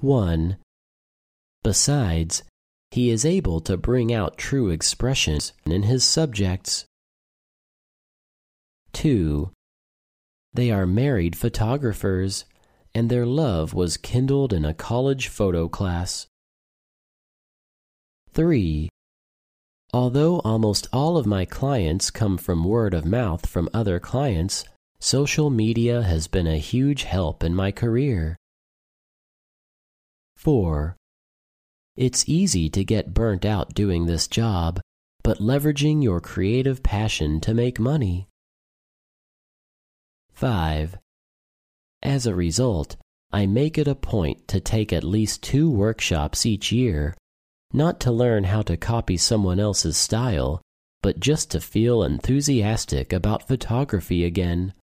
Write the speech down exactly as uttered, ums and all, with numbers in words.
one. Besides, he is able to bring out true expressions in his subjects. two. They are married photographers, and their love was kindled in a college photo class. three. Although almost all of my clients come from word of mouth from other clients, social media has been a huge help in my career. four. It's easy to get burnt out doing this job, but leveraging your creative passion to make money. five. As a result, I make it a point to take at least two workshops each year, not to learn how to copy someone else's style, but just to feel enthusiastic about photography again.